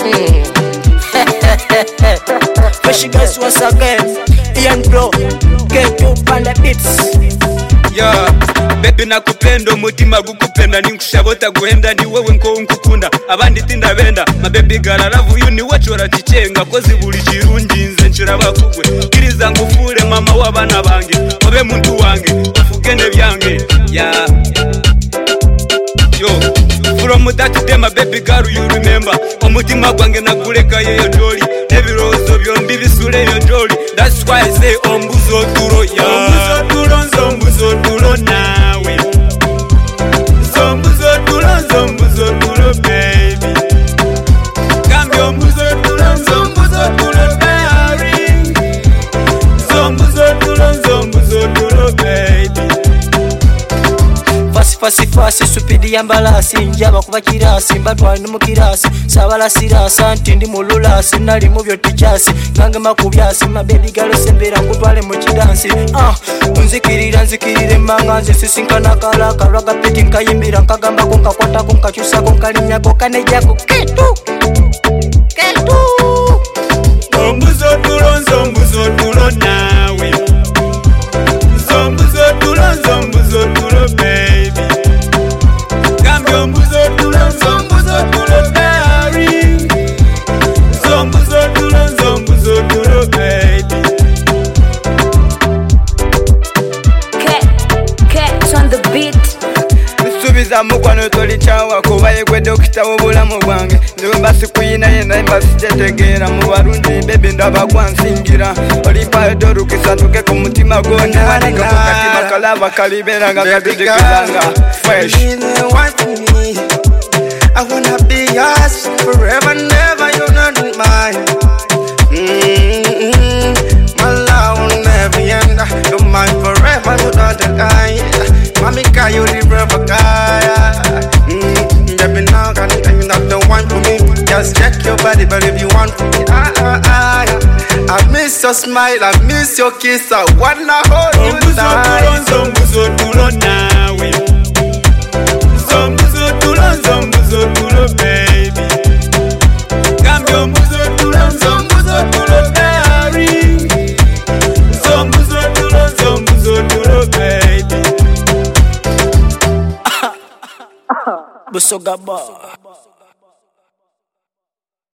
Fresh guys once again, Ian Bro, get you on the beats. Yeah, baby nakupenda umutima gukupenda ninkushabota guhenda ni wewe nko unkukunda abandi tinda benda my baby girl I love you ni wachora ticenga kozi buri kirungi nze nshira bakugwe kiriza ngufure mama wabana bange obe muntu wange ufugene byange yeah yo from that day my baby girl you remember umutima gwange nakuleka yeyo jolly ebirozo byombi bisule yo jolly that's why I say ombuzo duro yeah ombuzo duro nawe ombuzo duro baby kambi ombuzo duro darling ombuzo duro baby Fasi supidi yambalasi njaba kuba kirasi mbatwa ni mukirasi sabala sirasa nti ndi mululasi nali mu byo tijasi nange makubyasi my baby girl sembera kutwale mu kidansi nzikirire manga nze sisinkana kala karaga peti nkayimbira nkagamba ko nkakwata ko nkakyusa ko nkalinya ko kaneja ko ketu ombuzo duro nawe ombuzo duro baby kambi ombuzo duro darling ombuzo duro baby Cats on the beat. Nsubiza mukwano toli chawa kubaye gwe dokita w'obulamu bwange nze mbasi kuyina yena mbasi tetegeera mu barungi baby ndaba kwansingira olipa edorukisa tuke ku mutima gwone wanika ku katima kalaba kalibera nga katujikizanga fresh. I wanna be yours forever, never, you're not mine. My love will never end. You're mine forever, you're not the guy. Mommy, can you never guy? Baby, now you're not the one for me. Just check your body, but if you want me, I miss your smile, I miss your kiss. I wanna hold you tight. Ombuzo duro nawe ombuzo duro baby kambi ombuzo duro darling ombuzo duro baby Busoga ba